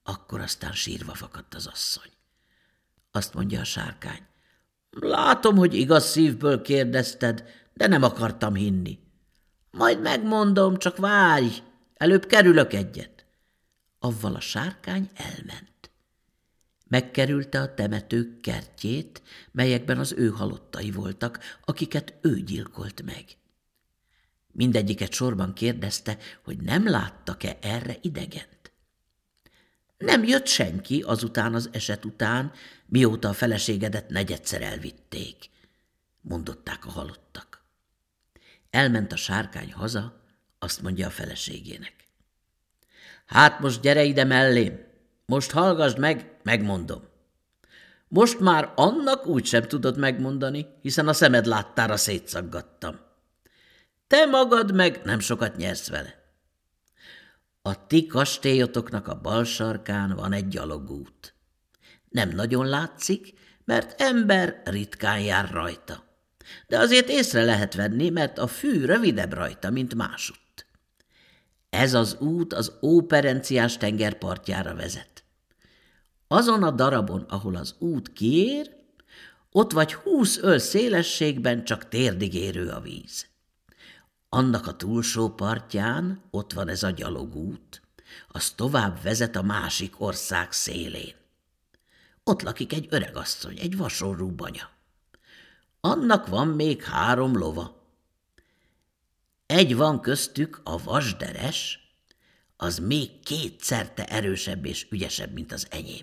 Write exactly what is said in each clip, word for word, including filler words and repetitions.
Akkor aztán sírva fakadt az asszony. Azt mondja a sárkány: látom, hogy igaz szívből kérdezted, de nem akartam hinni. Majd megmondom, csak várj, előbb kerülök egyet. Avval a sárkány elment. Megkerülte a temetők kertjét, melyekben az ő halottai voltak, akiket ő gyilkolt meg. Mindegyiket sorban kérdezte, hogy nem láttak-e erre idegent. Nem jött senki azután az eset után, mióta a feleségedet negyedszer elvitték, mondották a halottak. Elment a sárkány haza, azt mondja a feleségének: hát most gyere ide mellém, most hallgasd meg, megmondom. Most már annak úgysem tudod megmondani, hiszen a szemed láttára szétszaggattam. Te magad meg nem sokat nyersz vele. A ti kastélyotoknak a bal sarkán van egy gyalogút. Nem nagyon látszik, mert ember ritkán jár rajta. De azért észre lehet venni, mert a fű rövidebb rajta, mint másutt. Ez az út az Óperenciás tenger partjára vezet. Azon a darabon, ahol az út kiér, ott vagy húsz öl szélességben csak térdig érő a víz. Annak a túlsó partján ott van ez a gyalogút, az tovább vezet a másik ország szélén. Ott lakik egy öregasszony, egy vasorú banya. Annak van még három lova. Egy van köztük a vasderes, az még kétszerte erősebb és ügyesebb, mint az enyém.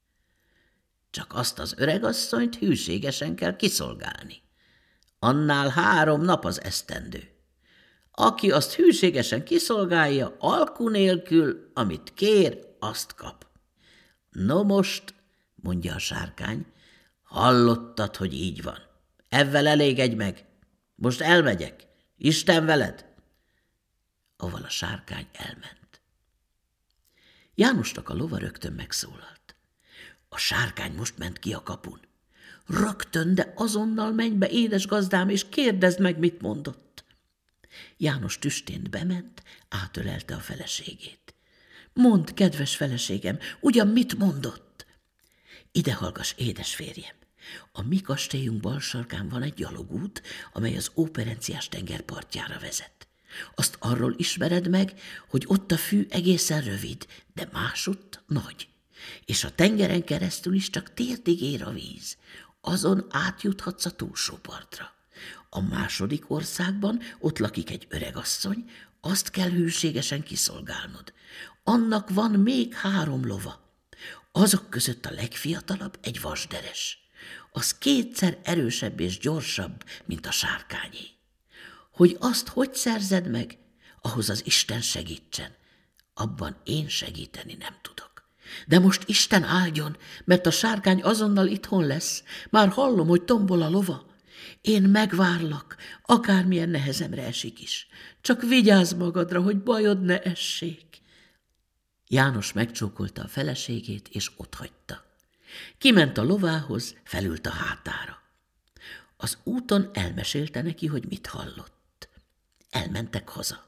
Csak azt az öregasszonyt hűségesen kell kiszolgálni. Annál három nap az esztendő. Aki azt hűségesen kiszolgálja, alku nélkül, amit kér, azt kap. No most, mondja a sárkány, hallottad, hogy így van. Evvel elégedj meg. Most elmegyek. Isten veled. Aval a sárkány elment. Jánosnak a lova rögtön megszólalt. A sárkány most ment ki a kapun. Rögtön, de azonnal menj be, édes gazdám, és kérdezd meg, mit mondott. János tüstént bement, átölelte a feleségét. Mondd, kedves feleségem, ugyan mit mondott? Ide hallgass, édes férjem. A mi kastélyunk bal sarkán van egy gyalogút, amely az Óperenciás tenger partjára vezet. Azt arról ismered meg, hogy ott a fű egészen rövid, de másutt nagy, és a tengeren keresztül is csak térdig ér a víz. Azon átjuthatsz a túlsó partra. A második országban ott lakik egy öregasszony, azt kell hűségesen kiszolgálnod. Annak van még három lova. Azok között a legfiatalabb egy vasderes. Az kétszer erősebb és gyorsabb, mint a sárkányé. Hogy azt hogy szerzed meg, ahhoz az Isten segítsen. Abban én segíteni nem tudok. De most Isten áldjon, mert a sárkány azonnal itthon lesz. Már hallom, hogy tombol a lova. Én megvárlak, akármilyen nehezemre esik is. Csak vigyázz magadra, hogy bajod ne essék. János megcsókolta a feleségét, és otthagyta. Kiment a lovához, felült a hátára. Az úton elmesélte neki, hogy mit hallott. Elmentek haza.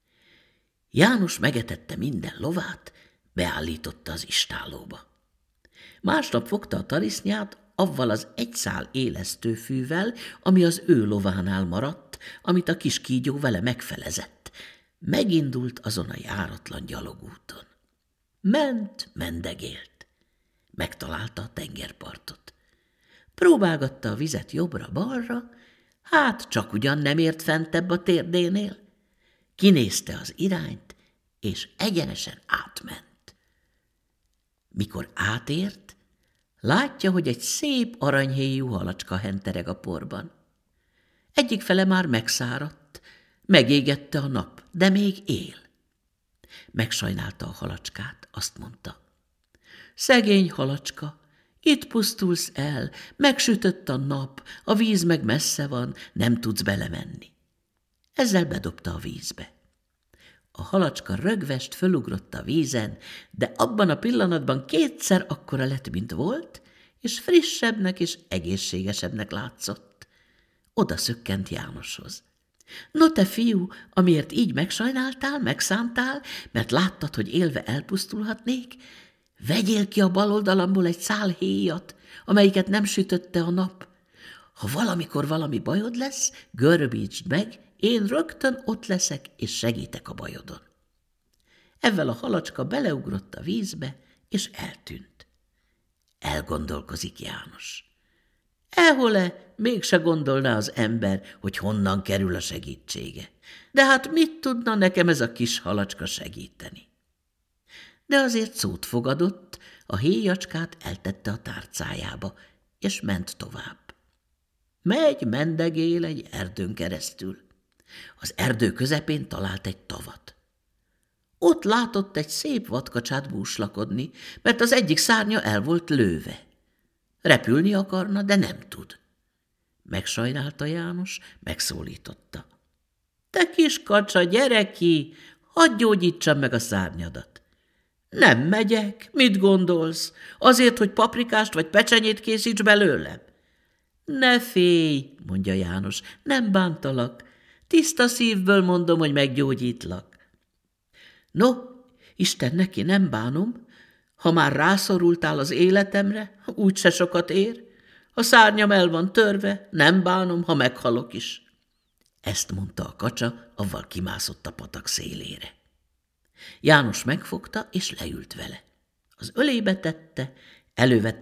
János megetette minden lovát, beállította az istállóba. Másnap fogta a tarisznyát, avval az egy szál élesztőfűvel, ami az ő lovánál maradt, amit a kis kígyó vele megfelezett. Megindult azon a járatlan gyalogúton. Ment, mendegélt. Megtalálta a tengerpartot. Próbálgatta a vizet jobbra-balra, hát csak ugyan nem ért fentebb a térdénél. Kinézte az irányt, és egyenesen átment. Mikor átért, látja, hogy egy szép aranyhéjú halacska hentereg a porban. Egyik fele már megszáradt, megégette a nap, de még él. Megsajnálta a halacskát, azt mondta: szegény halacska, itt pusztulsz el, megsütött a nap, a víz meg messze van, nem tudsz belemenni. Ezzel bedobta a vízbe. A halacska rögvest fölugrott a vízen, de abban a pillanatban kétszer akkora lett, mint volt, és frissebbnek és egészségesebbnek látszott. Oda szökkent Jánoshoz. No te fiú, amiért így megsajnáltál, megszántál, mert láttad, hogy élve elpusztulhatnék, Vegyél ki a bal oldalamból egy szál héjat, amelyiket nem sütötte a nap. Ha valamikor valami bajod lesz, görbítsd meg, én rögtön ott leszek, és segítek a bajodon. Ezzel a halacska beleugrott a vízbe, és eltűnt. Elgondolkozik János. Ehol-e, mégse gondolná az ember, hogy honnan kerül a segítsége. De hát mit tudna nekem ez a kis halacska segíteni? De azért szót fogadott, a héjacskát eltette a tárcájába, és ment tovább. Megy, mendegél egy erdőn keresztül. Az erdő közepén talált egy tavat. Ott látott egy szép vadkacsát búslakodni, mert az egyik szárnya el volt lőve. Repülni akarna, de nem tud. Megsajnálta János, megszólította. Te kis kacsa, gyere ki, hadd gyógyítsam meg a szárnyadat. Nem megyek, mit gondolsz? Azért, hogy paprikást vagy pecsenyét készíts belőlem? Ne félj, mondja János, nem bántalak. Tiszta szívből mondom, hogy meggyógyítlak. No, Isten neki nem bánom, ha már rászorultál az életemre, úgyse sokat ér. A szárnyam el van törve, nem bánom, ha meghalok is. Ezt mondta a kacsa, avval kimászott a patak szélére. János megfogta, és leült vele. Az ölébe tette, elővette